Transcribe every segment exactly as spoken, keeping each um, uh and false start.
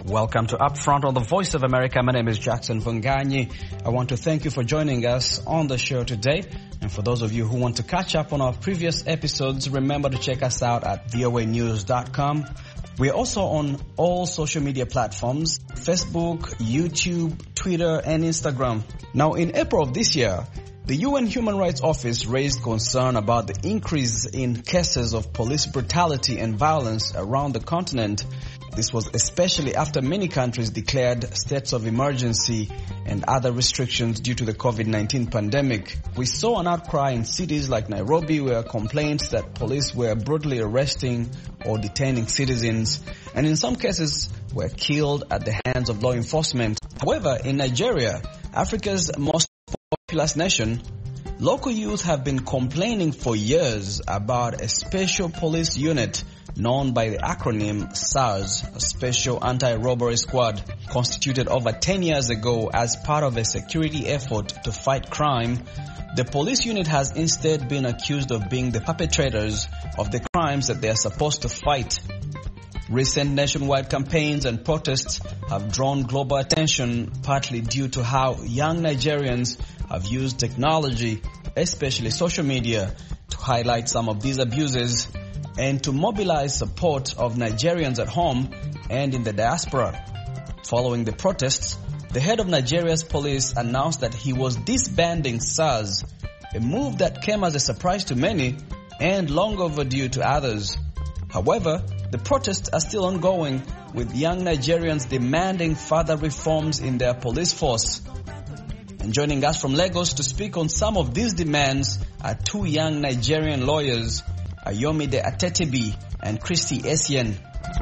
Welcome to Upfront on the Voice of America. My name is Jackson Funganyi. I want to thank you for joining us on the show today. And for those of you who want to catch up on our previous episodes, remember to check us out at V O A news dot com. We're also on all social media platforms, Facebook, YouTube, Twitter, and Instagram. Now, in April of this year, the U N Human Rights Office raised concern about the increase in cases of police brutality and violence around the continent. This was especially after many countries declared states of emergency and other restrictions due to the COVID nineteen pandemic. We saw an outcry in cities like Nairobi where complaints that police were brutally arresting or detaining citizens, and in some cases were killed at the hands of law enforcement. However, in Nigeria, Africa's most populous nation, local youth have been complaining for years about a special police unit known by the acronym SARS, a Special Anti-Robbery Squad, constituted over ten years ago as part of a security effort to fight crime. The police unit has instead been accused of being the perpetrators of the crimes that they are supposed to fight. Recent nationwide campaigns and protests have drawn global attention, partly due to how young Nigerians have used technology, especially social media, to highlight some of these abuses and to mobilize support of Nigerians at home and in the diaspora. Following the protests, the head of Nigeria's police announced that he was disbanding SARS, a move that came as a surprise to many and long overdue to others. However, the protests are still ongoing, with young Nigerians demanding further reforms in their police force. And joining us from Lagos to speak on some of these demands are two young Nigerian lawyers, Ayomide Atetebi and Christy Essien.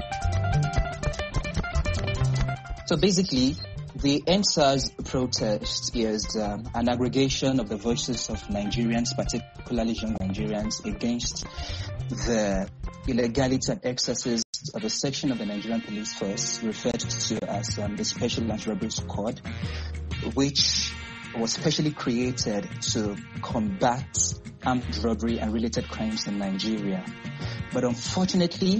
So basically, the End SARS protest is um, an aggregation of the voices of Nigerians, particularly young Nigerians, against the illegality and excesses of a section of the Nigerian police force referred to as um, the Special Anti-Robbery Squad, which was specially created to combat armed robbery and related crimes in Nigeria. But unfortunately,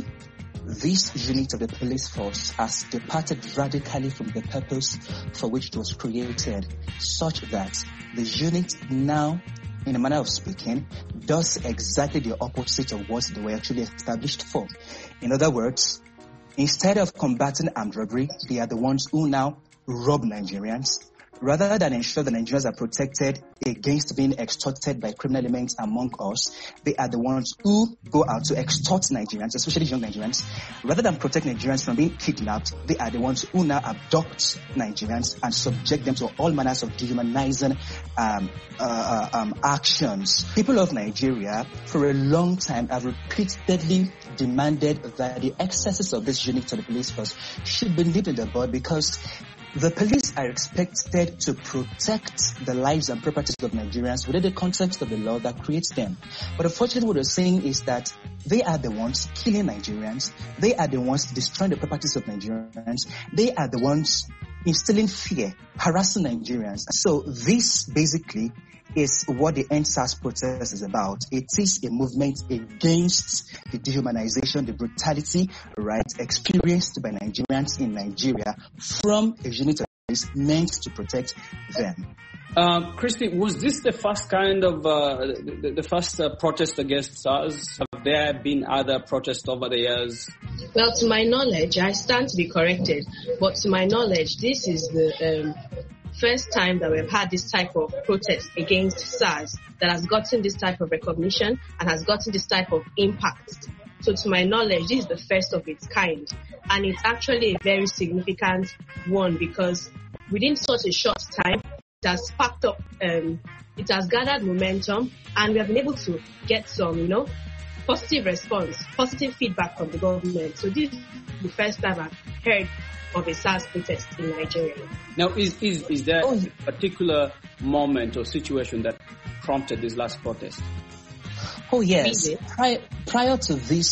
this unit of the police force has departed radically from the purpose for which it was created, such that the unit now, in a manner of speaking, does exactly the opposite of what they were actually established for. In other words, instead of combating armed robbery, they are the ones who now rob Nigerians. Rather than ensure that Nigerians are protected against being extorted by criminal elements among us, they are the ones who go out to extort Nigerians, especially young Nigerians. Rather than protect Nigerians from being kidnapped, they are the ones who now abduct Nigerians and subject them to all manners of dehumanizing um, uh, um, actions. People of Nigeria, for a long time, have repeatedly demanded that the excesses of this unit of the police force should be nipped in the bud, because the police are expected to protect the lives and properties of Nigerians within the context of the law that creates them. But unfortunately, what we're saying is that they are the ones killing Nigerians. They are the ones destroying the properties of Nigerians. They are the ones instilling fear, harassing Nigerians. So this basically is what the End SARS protest is about. It is a movement against the dehumanization, the brutality, right, experienced by Nigerians in Nigeria from a unit of police meant to protect them. Uh, Christy, was this the first kind of, uh, the, the first uh, protest against SARS? Have there been other protests over the years? Well, to my knowledge, I stand to be corrected, but to my knowledge, this is the um, first time that we've had this type of protest against SARS that has gotten this type of recognition and has gotten this type of impact. So to my knowledge, this is the first of its kind. And it's actually a very significant one, because within such a short time, it has sparked up, um, it has gathered momentum, and we have been able to get some, you know, positive response, positive feedback from the government. So this is the first time I've heard of a SARS protest in Nigeria. Now, is, is, is there oh. a particular moment or situation that prompted this last protest? Oh, yes. Prior, prior to this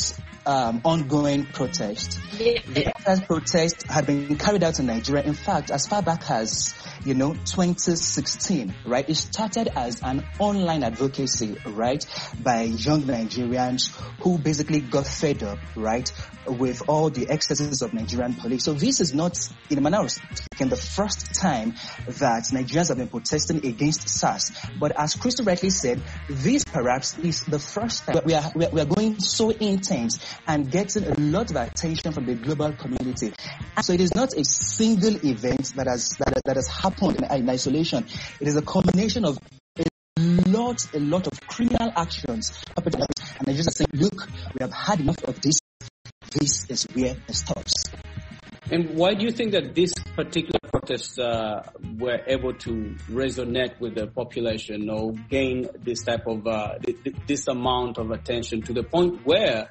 um, ongoing protest. Yeah. The N SARS protest had been carried out in Nigeria, in fact, as far back as, you know, twenty sixteen, right? It started as an online advocacy, right, by young Nigerians who basically got fed up, right, with all the excesses of Nigerian police. So this is not, in a manner of speaking, the first time that Nigerians have been protesting against SARS. But as Crystal rightly said, this perhaps is the first time we are, we are, we are going so intense and getting a lot of attention from the global community. And so it is not a single event that has, that, that has happened in, in isolation. It is a combination of a lot, a lot of criminal actions. And I just say, look, we have had enough of this. This is where it stops. And why do you think that this particular protests uh, were able to resonate with the population or gain this type of uh, th- th- this amount of attention to the point where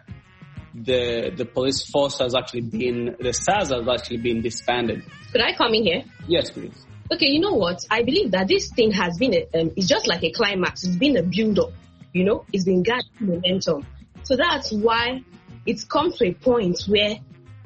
the the police force has actually been, the SARS has actually been disbanded? Could I come in here? Yes, please. Okay, you know what? I believe that this thing has been, a, um, it's just like a climax. It's been a build-up, you know? It's been gathering momentum. So that's why it's come to a point where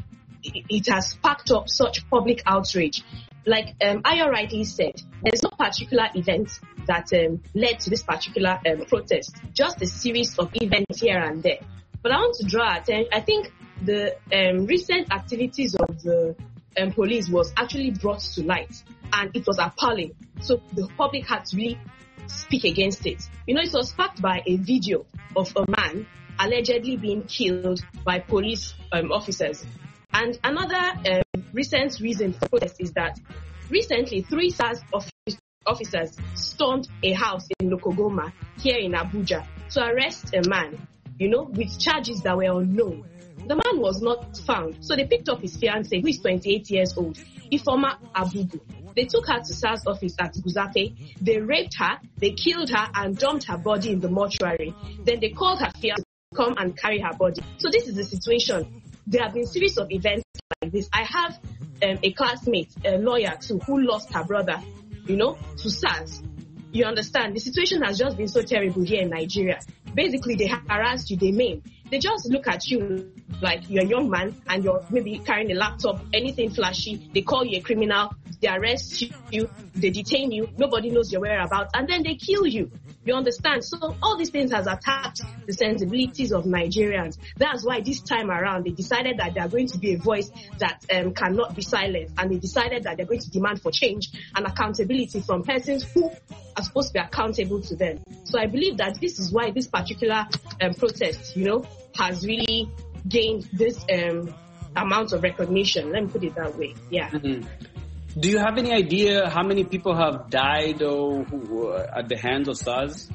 it has sparked up such public outrage. Like um, Ayo rightly said, there's no particular event that um, led to this particular um, protest, just a series of events here and there. But I want to draw attention. I think the um, recent activities of the um, police was actually brought to light, and it was appalling. So the public had to really speak against it. You know, it was sparked by a video of a man allegedly being killed by police um, officers. And another um, recent reason for protest is that recently three SARS offic- officers stormed a house in Lokogoma here in Abuja to arrest a man, you know, with charges that were unknown. The man was not found, so they picked up his fiancée, who is twenty-eight years old, Ifoma Abugu. They took her to SARS office at Guzape. They raped her, they killed her, and dumped her body in the mortuary. Then they called her fiancé to come and carry her body. So this is the situation. There have been series of events like this. I have um, a classmate, a lawyer too, who lost her brother, you know, to SARS. You understand? The situation has just been so terrible here in Nigeria. Basically, they harass you, they maim. They just look at you like you're a young man and you're maybe carrying a laptop, anything flashy. They call you a criminal, they arrest you, they detain you, nobody knows your whereabouts, and then they kill you. You understand? So all these things has attacked the sensibilities of Nigerians. That's why this time around they decided that they are going to be a voice that um, cannot be silenced, and they decided that they're going to demand for change and accountability from persons who are supposed to be accountable to them. So I believe that this is why this particular um, protest, you know, has really gained this um, amount of recognition. Let me put it that way. Yeah. Mm-hmm. Do you have any idea how many people have died or who, uh, at the hands of SARS?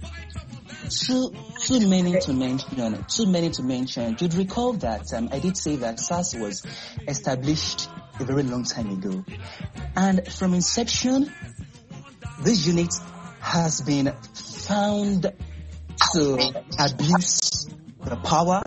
Too, too many to mention. Too many to mention. You'd recall that um, I did say that SARS was established a very long time ago, and from inception, this unit has been found to abuse the power,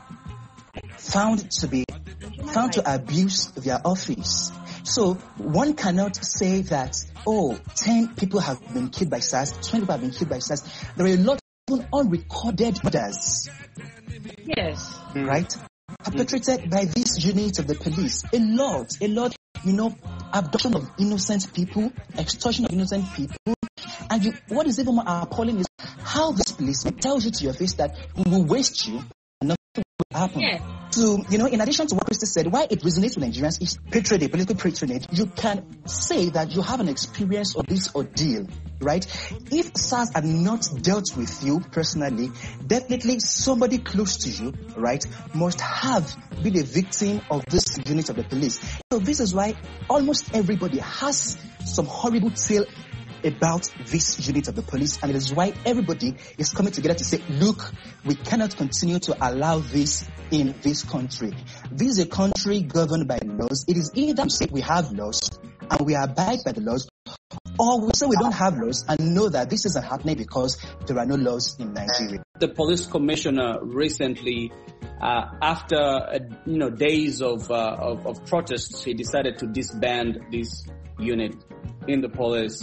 found to be found to abuse their office. So one cannot say that, oh, ten people have been killed by SARS, twenty people have been killed by SARS. There are a lot of unrecorded murders. Yes. Right? Perpetrated by this unit of the police. A lot, a lot, you know, abduction of innocent people, extortion of innocent people. And you, what is even more appalling is how this policeman tells you to your face that we will waste you and nothing will happen. Yeah. So, you know, in addition to what Christy said, why it resonates with Nigerians is patronage, political patronage. You can say that you have an experience of this ordeal, right? If SARS had not dealt with you personally, definitely somebody close to you, right, must have been a victim of this unit of the police. So this is why almost everybody has some horrible tale about this unit of the police, and it is why everybody is coming together to say, look, we cannot continue to allow this in this country. This is a country governed by laws. It is either to say we have laws and we abide by the laws, or we say we don't have laws and know that this isn't happening because there are no laws in Nigeria. The police commissioner recently, uh, after uh, you know days of, uh, of of protests, he decided to disband this unit in the police.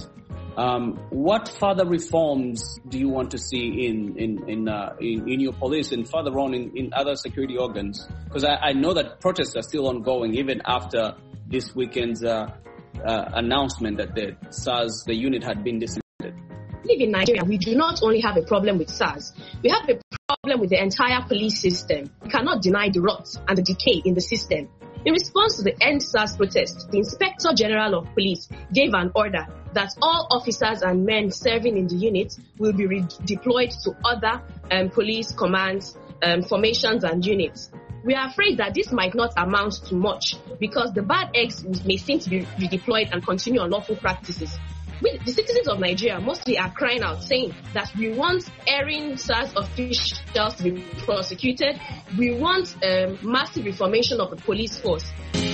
Um, what further reforms do you want to see in in in uh, in, in your police and further on in, in other security organs? Because I, I know that protests are still ongoing even after this weekend's uh, uh, announcement that the SARS, the unit, had been disbanded. Live in Nigeria, we do not only have a problem with SARS, we have a problem with the entire police system. We cannot deny the rot and the decay in the system. In response to the End SARS protest, the Inspector General of Police gave an order that all officers and men serving in the unit will be redeployed to other um, police commands, um, formations and units. We are afraid that this might not amount to much because the bad eggs may seem to be redeployed and continue unlawful practices. We, the citizens of Nigeria mostly are crying out saying that we want erring SARS officials to be prosecuted. We want um, massive reformation of the police force.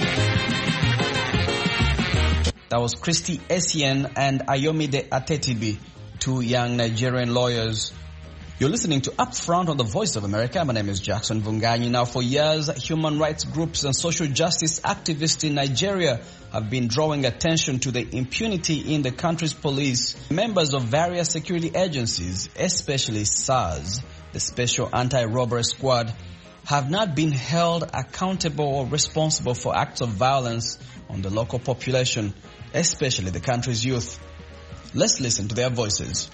That was Christy Essien and Ayomide Atetibi, two young Nigerian lawyers. You're listening to Upfront on the Voice of America. My name is Jackson Vunganyi. Now, for years, human rights groups and social justice activists in Nigeria have been drawing attention to the impunity in the country's police. Members of various security agencies, especially SARS, the Special Anti-Robbery Squad, have not been held accountable or responsible for acts of violence on the local population, especially the country's youth. Let's listen to their voices.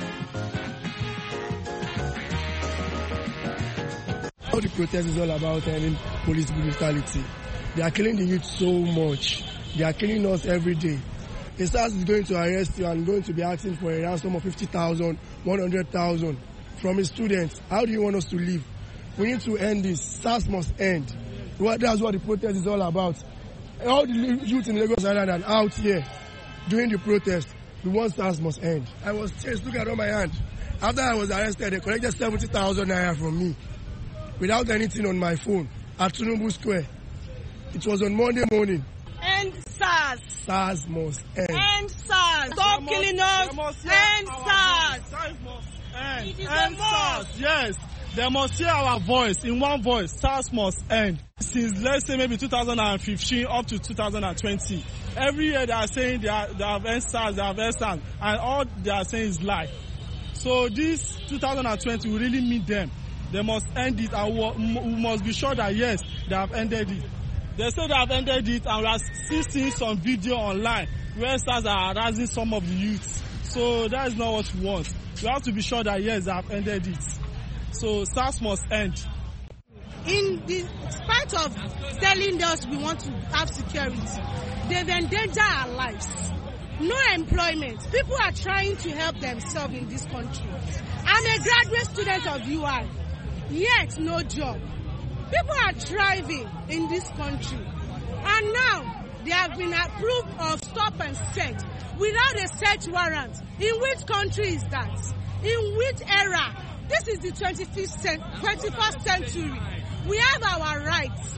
All the protest is all about ending police brutality. They are killing the youth so much. They are killing us every day. The SARS is going to arrest you and going to be asking for a ransom of fifty thousand, one hundred thousand from a student. How do you want us to live? We need to end this. SARS must end. That's what the protest is all about. All the youth in Lagos Island and out here during the protest, the one SARS must end. I was chased. Look at on my hand. After I was arrested, they collected seventy thousand naira from me without anything on my phone at Tinubu Square. It was on Monday morning. End SARS. SARS must end. End SARS. Stop must, killing us. End SARS. SARS must end. It is end a SARS. Yes. They must hear our voice in one voice. SARS must end. Since, let's say, maybe two thousand fifteen up to two thousand twenty, every year they are saying they, are, they have end SARS, they have end SARS, and all they are saying is lie. So this two thousand twenty will really meet them. They must end it, and we must be sure that, yes, they have ended it. They say they have ended it, and we are still seeing some video online where SARS are harassing some of the youths. So that is not what we want. We have to be sure that, yes, they have ended it. So SARS must end. In the spite of telling us we want to have security, they've endangered our lives. No employment. People are trying to help themselves in this country. I'm a graduate student of U I, yet no job. People are thriving in this country. And now they have been approved of stop and search without a search warrant. In which country is that? In which era? This is the twenty-first century. We have our rights.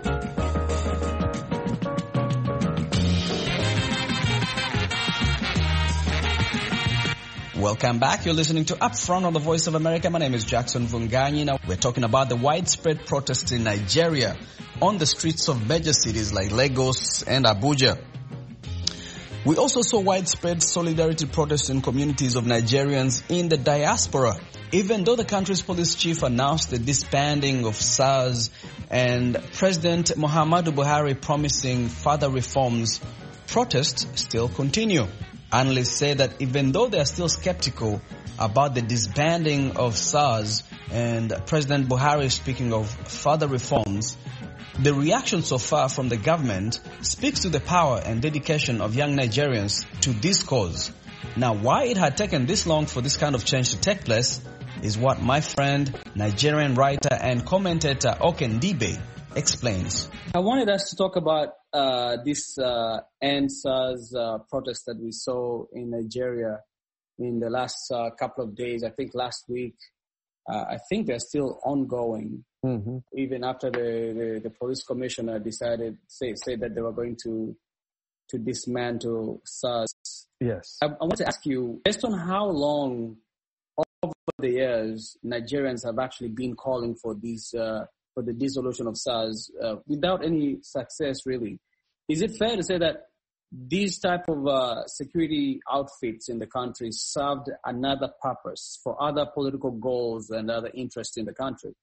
Welcome back. You're listening to Upfront on the Voice of America. My name is Jackson Vunganyi. Now we're talking about the widespread protests in Nigeria on the streets of major cities like Lagos and Abuja. We also saw widespread solidarity protests in communities of Nigerians in the diaspora. Even though the country's police chief announced the disbanding of SARS and President Muhammadu Buhari promising further reforms, protests still continue. Analysts say that even though they are still skeptical about the disbanding of SARS and President Buhari speaking of further reforms, the reaction so far from the government speaks to the power and dedication of young Nigerians to this cause. Now, why it had taken this long for this kind of change to take place is what my friend, Nigerian writer and commentator Okendibe explains. I wanted us to talk about uh, this uh, End SARS uh, protest that we saw in Nigeria in the last uh, couple of days. I think last week. Uh, I think they're still ongoing, mm-hmm. even after the, the, the police commissioner decided, say, say that they were going to to dismantle SARS. Yes. I, I want to ask you, based on how long over the years Nigerians have actually been calling for this, uh, for the dissolution of SARS uh, without any success, really, is it fair to say that these type of uh, security outfits in the country served another purpose for other political goals and other interests in the country?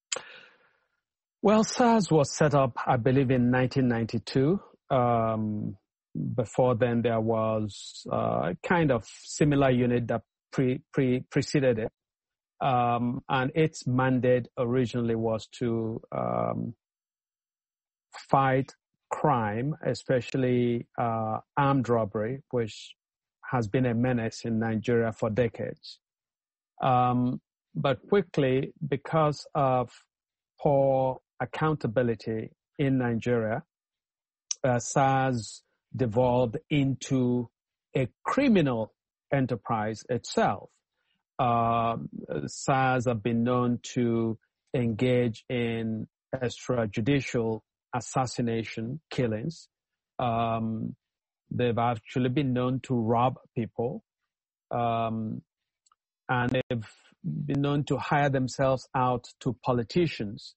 Well, SARS was set up, I believe, in nineteen ninety-two. Um, before then, there was uh, a kind of similar unit that pre, pre, preceded it. Um, and its mandate originally was to um, fight crime, especially uh, armed robbery, which has been a menace in Nigeria for decades. Um, but quickly, because of poor accountability in Nigeria, uh, SARS devolved into a criminal enterprise itself. Uh, SARS have been known to engage in extrajudicial assassination, killings. Um, they've actually been known to rob people. Um, and they've been known to hire themselves out to politicians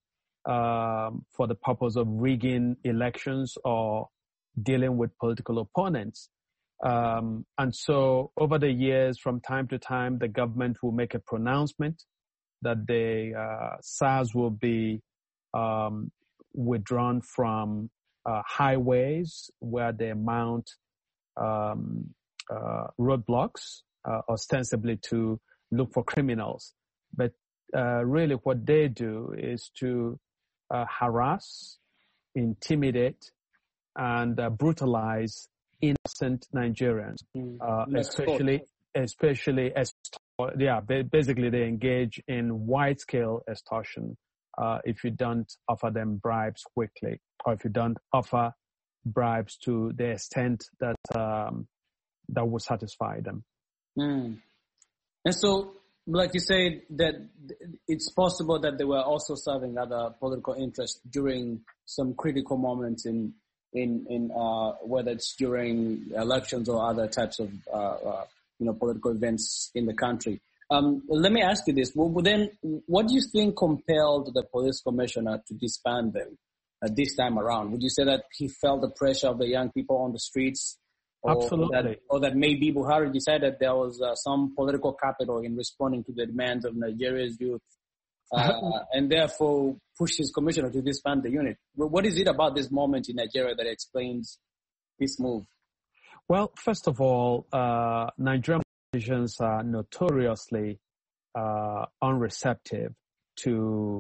um, for the purpose of rigging elections or dealing with political opponents. Um, and so over the years, from time to time, the government will make a pronouncement that the uh, SARS will be um, withdrawn from uh, highways where they mount um, uh, roadblocks, uh, ostensibly to look for criminals. But uh, really what they do is to uh, harass, intimidate, and uh, brutalize innocent Nigerians, uh, especially, especially, yeah, basically they engage in wide-scale extortion uh, if you don't offer them bribes quickly, or if you don't offer bribes to the extent that um, that will satisfy them. Mm. And so, like you said, that it's possible that they were also serving other political interests during some critical moments in in in uh, whether it's during elections or other types of uh, uh, you know political events in the country. Um, let me ask you this: well, then, what do you think compelled the police commissioner to disband them uh, this time around? Would you say that he felt the pressure of the young people on the streets? Or Absolutely. That, or that maybe Buhari decided there was uh, some political capital in responding to the demands of Nigeria's youth, uh, and therefore pushed his commissioner to disband the unit. What is it about this moment in Nigeria that explains this move? Well, first of all, uh, Nigerian politicians are notoriously uh, unreceptive to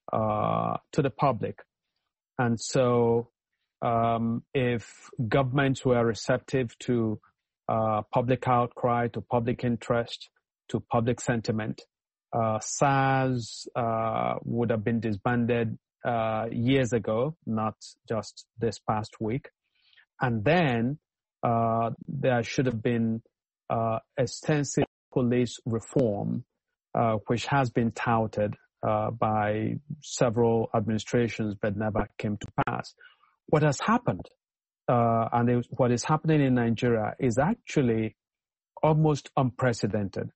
uh, to the public, and so. Um, if governments were receptive to uh, public outcry, to public interest, to public sentiment, uh, SARS uh, would have been disbanded uh, years ago, not just this past week. And then uh, there should have been uh, extensive police reform, uh, which has been touted uh, by several administrations but never came to pass. What has happened, uh, and it, what is happening in Nigeria is actually almost unprecedented.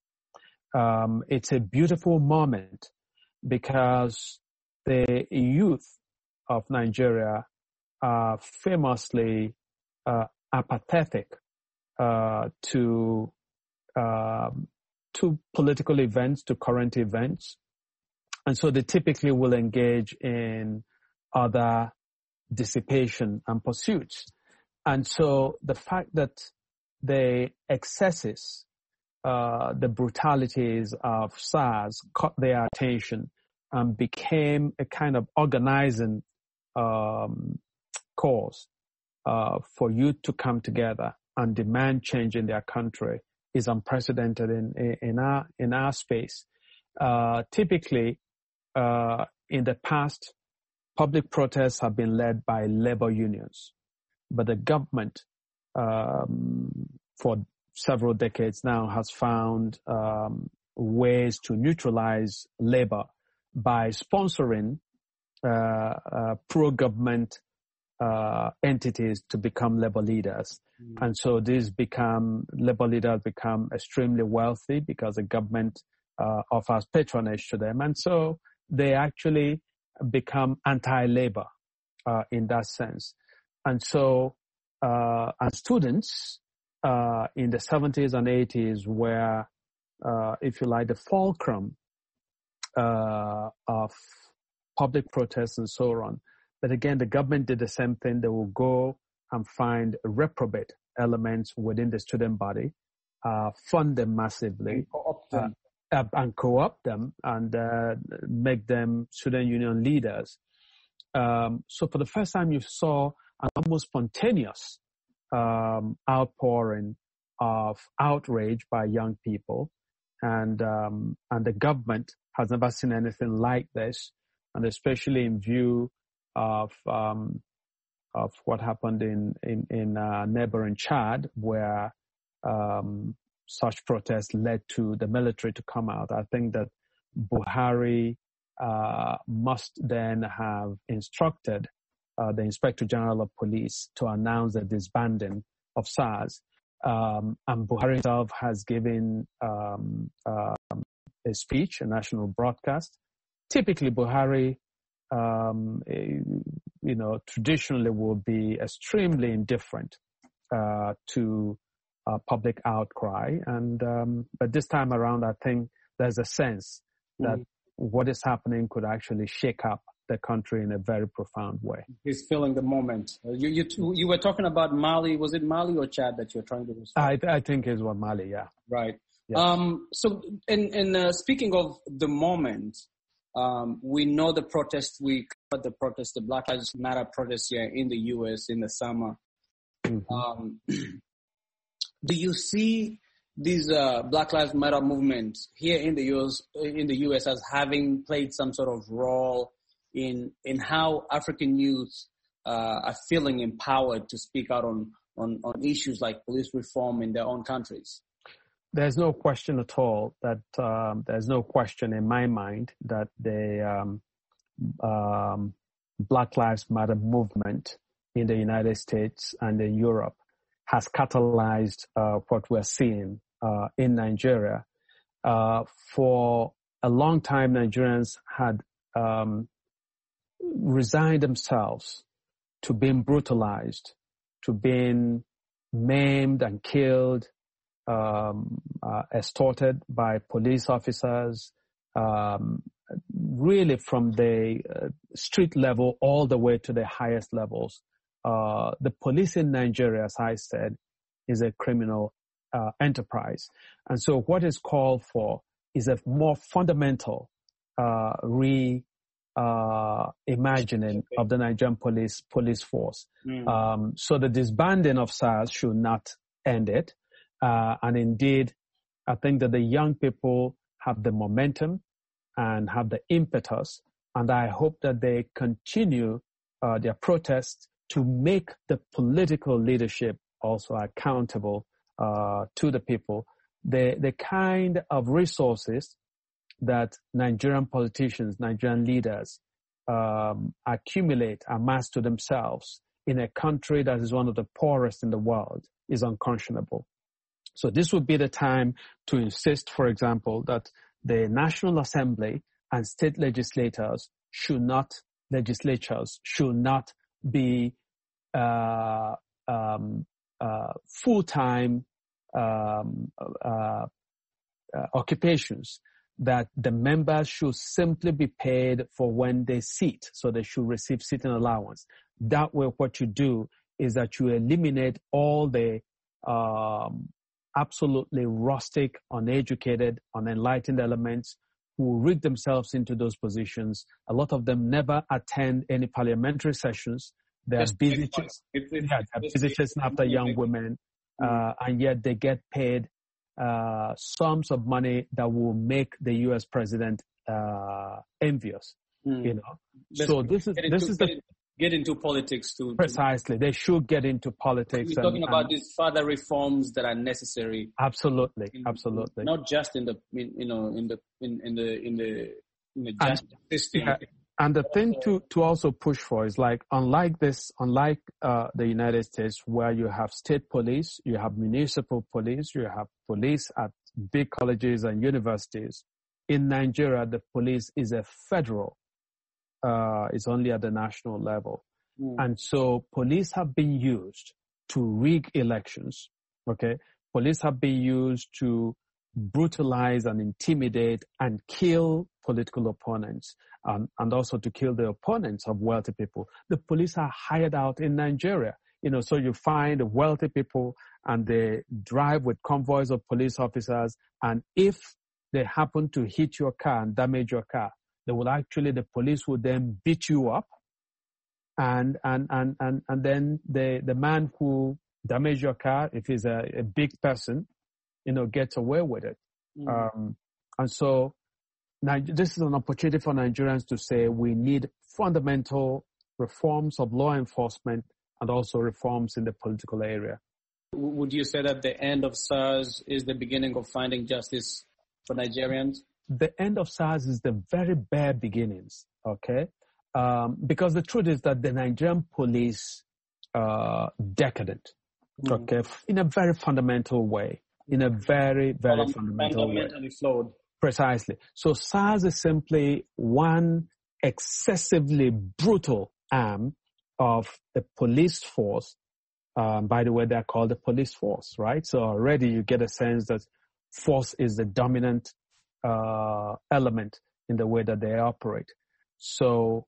Um, it's a beautiful moment because the youth of Nigeria are famously uh, apathetic uh, to uh, to political events, to current events, and so they typically will engage in other dissipation and pursuits. And so the fact that the excesses, uh, the brutalities of SARS caught their attention and became a kind of organizing um, cause uh, for youth to come together and demand change in their country is unprecedented in, in our, in our space. Uh, typically, uh, in the past, public protests have been led by labor unions, but the government um, for several decades now has found um, ways to neutralize labor by sponsoring uh, uh, pro-government uh, entities to become labor leaders. Mm. And so these become, labor leaders become extremely wealthy because the government uh, offers patronage to them. And so they actually become anti-labor uh, in that sense. And so uh, and students uh, in the seventies and eighties were, uh, if you like, the fulcrum uh, of public protests and so on. But again, the government did the same thing. They will go and find reprobate elements within the student body, uh, fund them massively, and co-opt them, uh, and co-opt them and uh, make them student union leaders. Um, so for the first time, you saw an almost spontaneous um, outpouring of outrage by young people, and um, and the government has never seen anything like this, and especially in view of um, of what happened in in in uh, neighboring Chad, where um, such protests led to the military to come out. I think that Buhari uh, must then have instructed uh, the Inspector General of Police to announce the disbanding of SARS. Um, and Buhari himself has given um, uh, a speech, a national broadcast. Typically, Buhari, um, you know, traditionally will be extremely indifferent uh, to uh, public outcry. And um, but this time around, I think there's a sense that mm. what is happening could actually shake up the country in a very profound way. He's feeling the moment. You you you were talking about Mali. Was it Mali or Chad that you're trying to respond? I I think it was Mali. Yeah. Right. Yeah. Um. So, in in uh, speaking of the moment, um, we know the protest. We covered the protest, the Black Lives Matter protest here in the U S in the summer. Mm-hmm. Um, do you see these uh, Black Lives Matter movements here in the U S in the U S as having played some sort of role in in how African youth uh, are feeling empowered to speak out on, on, on issues like police reform in their own countries? There's no question at all that um, there's no question in my mind that the um, um, Black Lives Matter movement in the United States and in Europe has catalyzed uh, what we're seeing uh, in Nigeria. Uh, for a long time, Nigerians had um, resigned themselves to being brutalized, to being maimed and killed, um, uh, extorted by police officers, um, really from the uh, street level all the way to the highest levels. Uh, the police in Nigeria, as I said, is a criminal uh, enterprise. And so what is called for is a more fundamental uh, re Uh, imagining of the Nigerian police police force. Mm. Um, so the disbanding of SARS should not end it. Uh, and indeed, I think that the young people have the momentum and have the impetus. And I hope that they continue uh, their protests to make the political leadership also accountable uh, to the people. The, the kind of resources that Nigerian politicians, Nigerian leaders um, accumulate, amass to themselves in a country that is one of the poorest in the world is unconscionable. So this would be the time to insist, for example, that the National Assembly and state legislators should not, legislatures should not be uh, um, uh, full-time um, uh, uh, occupations, that the members should simply be paid for when they sit, so they should receive sitting allowance. That way, what you do is that you eliminate all the um, absolutely rustic, uneducated, unenlightened elements who rig themselves into those positions. A lot of them never attend any parliamentary sessions. They are busy, ch- yeah, they're busy chasing after young women, uh, and yet they get paid Uh, sums of money that will make the U S president uh, envious. Mm. You know, Let's so this is into, this is the get, get into politics too. Precisely, they should get into politics. We're talking and, about and these further reforms that are necessary. Absolutely, in, absolutely. Not just in the in, you know in the in, in the in the in the and, justice system. Yeah. And the thing to, to also push for is like, unlike this, unlike uh, the United States, where you have state police, you have municipal police, you have police at big colleges and universities. In Nigeria, the police is a federal, uh, it's only at the national level. Mm. And so police have been used to rig elections. Okay, police have been used to brutalize and intimidate and kill political opponents, um, and also to kill the opponents of wealthy people. The police are hired out in Nigeria. You know, so you find wealthy people and they drive with convoys of police officers, and if they happen to hit your car and damage your car, they will actually, the police will then beat you up, and and and and, and then the, the man who damaged your car, if he's a, a big person, you know, gets away with it. Mm. Um, and so now this is an opportunity for Nigerians to say we need fundamental reforms of law enforcement and also reforms in the political area. Would you say that the end of SARS is the beginning of finding justice for Nigerians? The end of SARS is the very bare beginnings, okay? Um, because the truth is that the Nigerian police are decadent, mm. okay, in a very fundamental way, in a very, very well, fundamental fundamentally way. Flawed. Precisely. So SARS is simply one excessively brutal arm of the police force. Um, by the way, they're called the police force, right? So already you get a sense that force is the dominant uh, element in the way that they operate. So,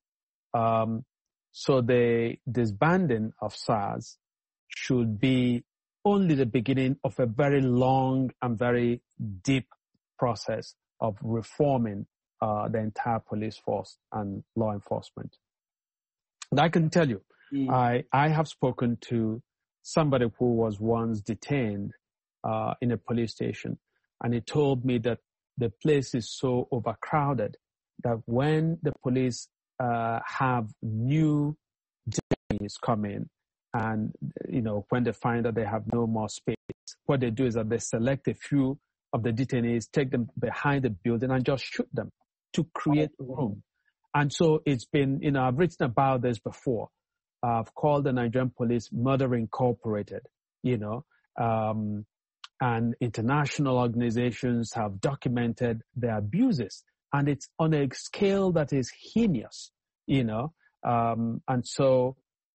um, so the disbanding of SARS should be only the beginning of a very long and very deep process of reforming uh, the entire police force and law enforcement. And I can tell you, mm. I, I have spoken to somebody who was once detained uh, in a police station, and he told me that the place is so overcrowded that when the police uh, have new detainees come in, and, you know, when they find that they have no more space, what they do is that they select a few of the detainees, take them behind the building and just shoot them to create room. And so it's been, you know, I've written about this before. Uh, I've called the Nigerian police Murder Incorporated, you know, um, and international organizations have documented the abuses, and it's on a scale that is heinous, you know. Um, and so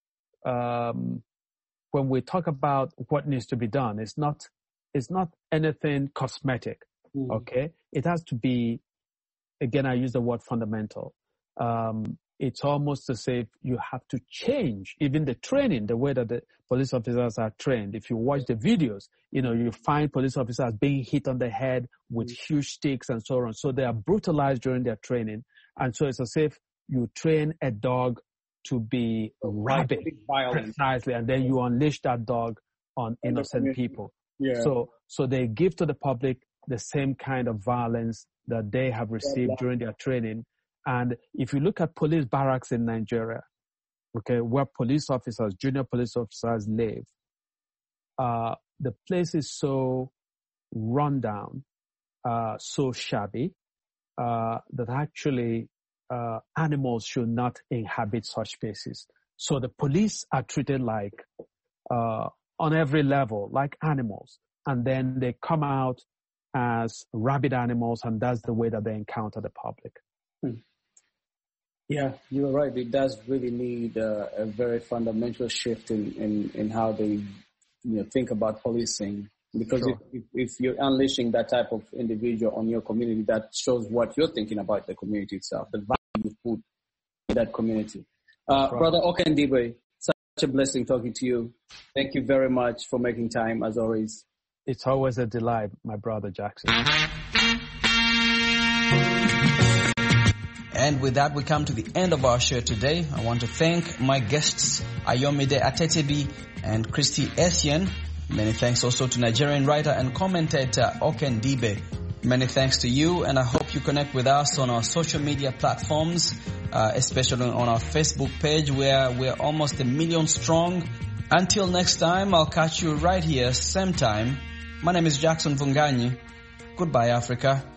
um, when we talk about what needs to be done, it's not, it's not anything cosmetic, mm. okay? It has to be, again, I use the word fundamental. Um, it's almost as if you have to change even the training, the way that the police officers are trained. If you watch the videos, you know, you find police officers being hit on the head with mm. huge sticks and so on. So they are brutalized during their training. And so it's as if you train a dog to be rabid, precisely, and then you unleash that dog on innocent people. Yeah. So, so they give to the public the same kind of violence that they have received yeah. during their training. And if you look at police barracks in Nigeria, okay, where police officers, junior police officers live, uh, the place is so run down, uh, so shabby, uh, that actually uh, animals should not inhabit such spaces. So the police are treated like, uh, on every level, like animals. And then they come out as rabid animals, and that's the way that they encounter the public. Hmm. Yeah, you're right. It does really need uh, a very fundamental shift in, in, in how they, you know, think about policing. Because sure. if, if you're unleashing that type of individual on your community, that shows what you're thinking about the community itself, the value you put in that community. Uh, right. Brother Okendibe, such a blessing talking to you. Thank you very much for making time, as always. It's always a delight, my brother Jackson. And with that, we come to the end of our show today. I want to thank my guests, Ayomide Atetebi and Christy Essien. Many thanks also to Nigerian writer and commentator Okendibe. Many thanks to you, and I hope you connect with us on our social media platforms, uh, especially on our Facebook page, where we're almost a million strong. Until next time, I'll catch you right here, same time. My name is Jackson Vunganyi. Goodbye, Africa.